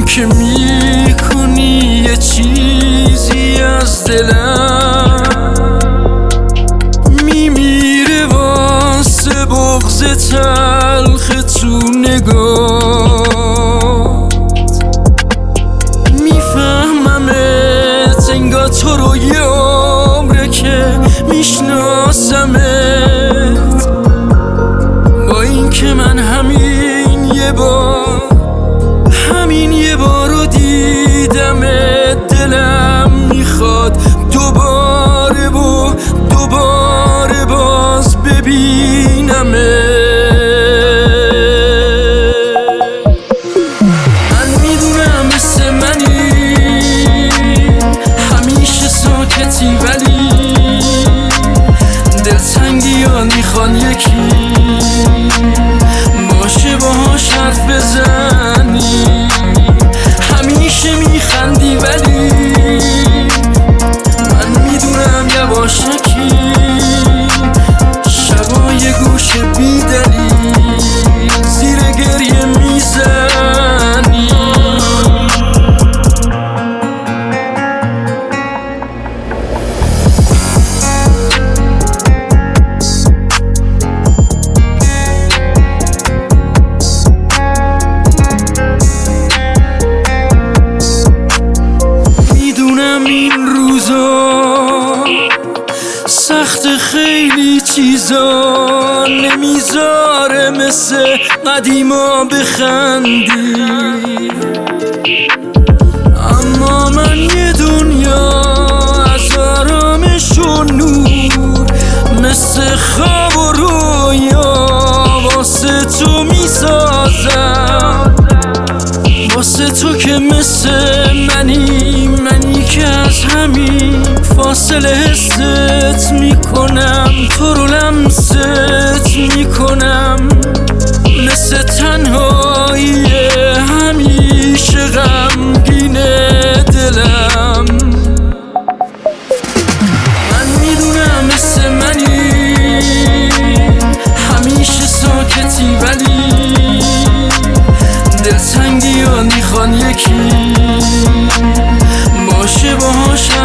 که میکنی یه چیزی از دلم میمیره واسه بغض تلخ تو نگات. میفهممت انگار تو رو یه عمره که میشناسمت، با این که من همین یه بار رو دیدمت. دلم میخواد دوباره باز ببینمت. من میدونم مثل منی همیشه ساکتی، ولی دلتنگیان میخوان یکی باشه باهاش حرف بزنی. همیشه میخندی ولی من میدونم یواشکی شبای گوش بیدلیل زیر گریه میزنی. این روزا سخت، خیلی چیزا نمیذاره مثل قدیما بخندی. اما من یه دنیا از آرامش و نور مثل خواب و رویا واسه تو میسازم. واسه تو که مثل منی که از همین فاصله حست میکنم، تو رو لمست میکنم مثل تنهایی همیشه غمگین دلم. من میدونم مثل منی همیشه ساکتی، ولی دلتنگیان میخوان یکی باشه باهاش